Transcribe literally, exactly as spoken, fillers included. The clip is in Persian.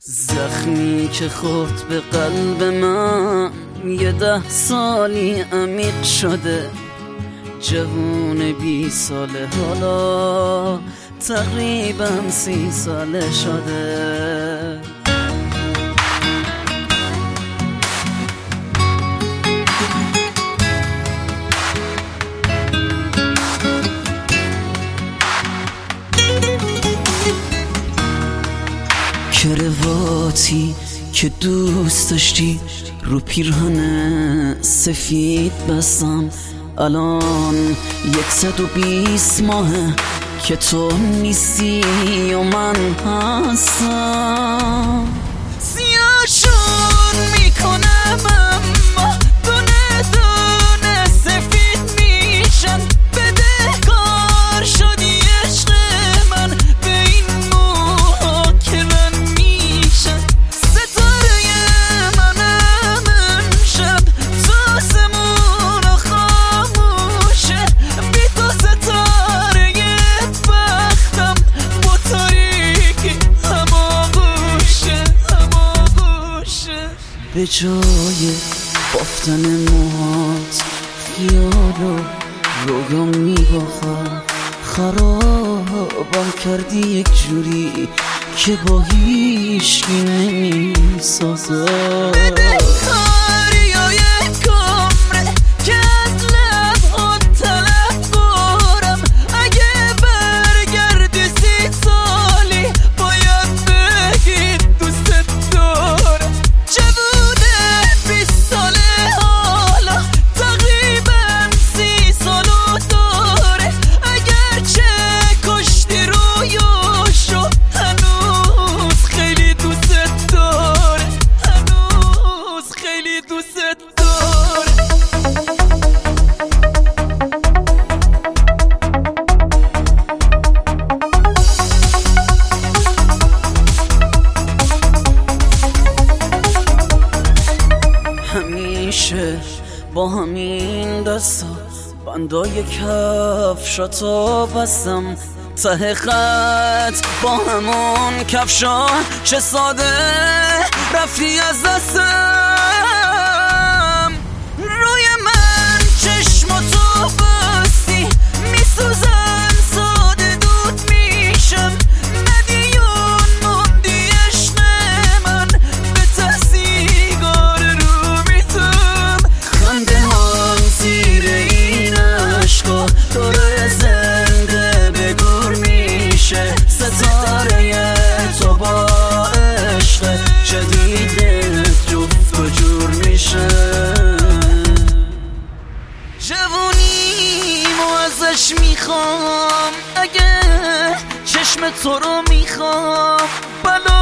زخمی که خورد به قلب من یه ده سالی عمیق شده. جوون بی ساله حالا تقریبا سی ساله شده. کرواتی که دوست داشتی رو پیرهن سفید بستم. الان یکصد و بیست ماهه که تو نیستی و من هستم. سیاهشون میکنم اما دونه دونه سفید میشن. بدهکار شدی عشق من به این موها که من میشن. ستاره منم امشب تو آسمون خاموشه. بی تو ستاره بختم با تاریکی هماغوشه هماغوشه. به جای بافتن موهات خیالو رویام میباخم. خرابم کردی یک جوری که با هیچکی نمیسازم. بدهکاری و یک عمره که از لبهات طلب برم. اگه برگردی سی سالی باید بگی دوست دارم. جوونه بیست ساله حالا تقریبا سی سالو داره. اگرچه کشتی رویاشو هنوز خیلی دوست داره. هنوز خیلی دوست داره. همیشه با همین دستا بندای کفشاتو بستم. ته خط با همون کفشا چه ساده رفتی از دستم. روی من چشماتو بستی میسوزن ساده دود میشم. مدیون موندی عشق من به ته سیگار رو میتم. خنده هم زیر این عشقا داره زنده به گور میشه. ستاره تو با عشق جدید جفت و جور میشه. جوونیمو ازش میخوام اگه چشم تو رو میخوام. بلا